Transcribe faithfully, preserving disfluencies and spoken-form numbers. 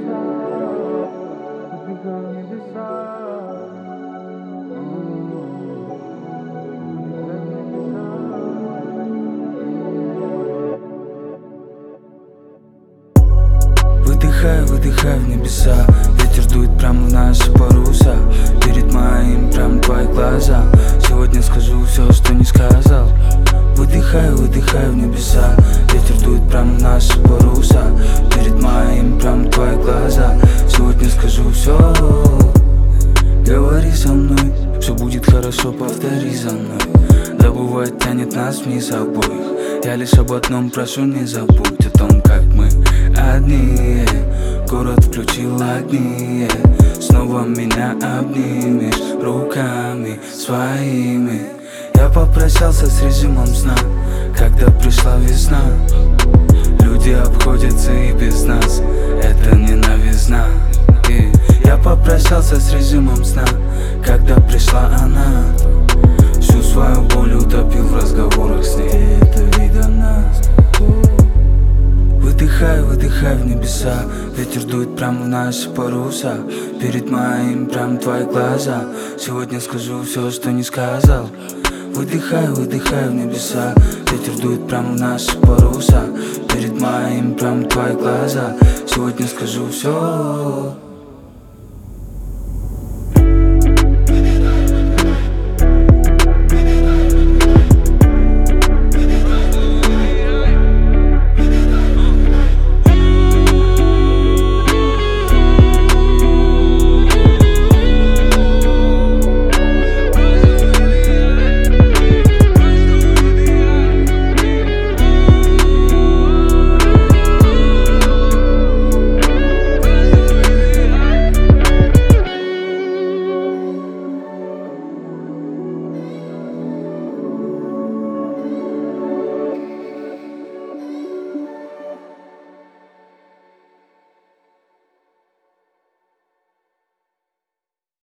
Выдыхаю, выдыхаю в небеса. Ветер дует прямо в наши паруса. Перед моим прям твои глаза. Сегодня скажу все, что не сказал. Выдыхаю, выдыхаю в небеса. Ветер дует прямо в наши паруса. Перед моим прям твои глаза. Сегодня скажу все. Говори со мной, все будет хорошо, повтори за мной. Да бывает тянет нас вниз обоих. Я лишь об одном прошу, не забудь о том, как мы одни. Город включил огни. Снова меня обнимешь руками своими. Я попрощался с режимом сна, когда пришла весна. Люди обходятся и без нас, это не новизна. И я попрощался с режимом сна, когда пришла она. Всю свою боль утопил в разговорах с ней, это видно нас. Выдыхаю, выдыхаю в небеса. Ветер дует прямо в наши паруса. Перед моим прям твои глаза. Сегодня скажу все, что не сказал. Выдыхаю, выдыхаю в небеса. Ветер дует прямо в наши паруса. Перед моим прям твои глаза. Сегодня скажу все.